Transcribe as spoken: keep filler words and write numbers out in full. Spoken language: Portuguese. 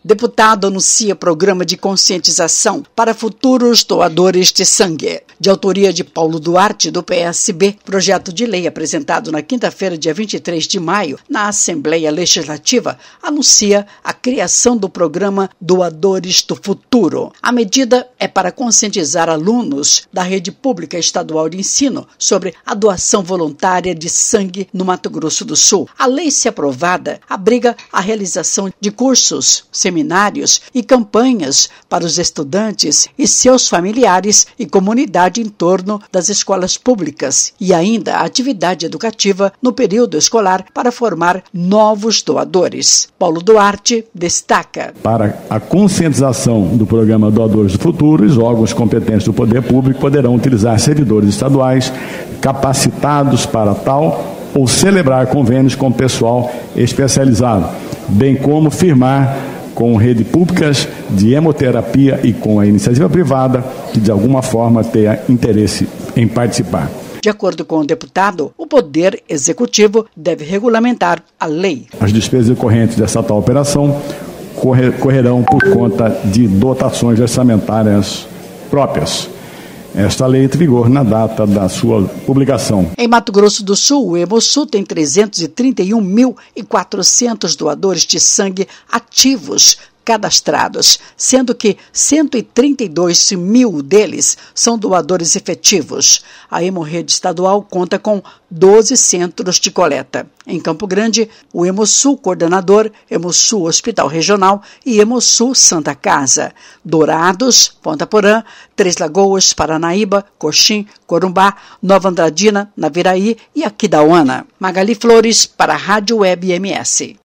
Deputado anuncia programa de conscientização para futuros doadores de sangue. De autoria de Paulo Duarte, do P S B, projeto de lei apresentado na quinta-feira, dia vinte e três de maio, na Assembleia Legislativa, anuncia a criação do programa Doadores do Futuro. A medida é para conscientizar alunos da rede pública estadual de ensino sobre a doação voluntária de sangue no Mato Grosso do Sul. A lei, se aprovada, abriga a realização de cursos, seminários e campanhas para os estudantes e seus familiares e comunidade em torno das escolas públicas e ainda a atividade educativa no período escolar para formar novos doadores. Paulo Duarte destaca. Para a conscientização do programa Doadores do Futuro, os órgãos competentes do poder público poderão utilizar servidores estaduais capacitados para tal ou celebrar convênios com pessoal especializado, bem como firmar com redes públicas de hemoterapia e com a iniciativa privada que de alguma forma tenha interesse em participar. De acordo com o deputado, o Poder Executivo deve regulamentar a lei. As despesas decorrentes dessa tal operação correrão por conta de dotações orçamentárias próprias. Esta lei entra em vigor na data da sua publicação. Em Mato Grosso do Sul, o Hemosul tem trezentos e trinta e um mil e quatrocentos doadores de sangue ativos cadastrados, sendo que cento e trinta e dois mil deles são doadores efetivos. A Hemorrede Estadual conta com doze centros de coleta. Em Campo Grande, o Hemosul Coordenador, Hemosul Hospital Regional e Hemosul Santa Casa. Dourados, Ponta Porã, Três Lagoas, Paranaíba, Coxim, Corumbá, Nova Andradina, Naviraí e Aquidauana. Magali Flores para a Rádio Web M S.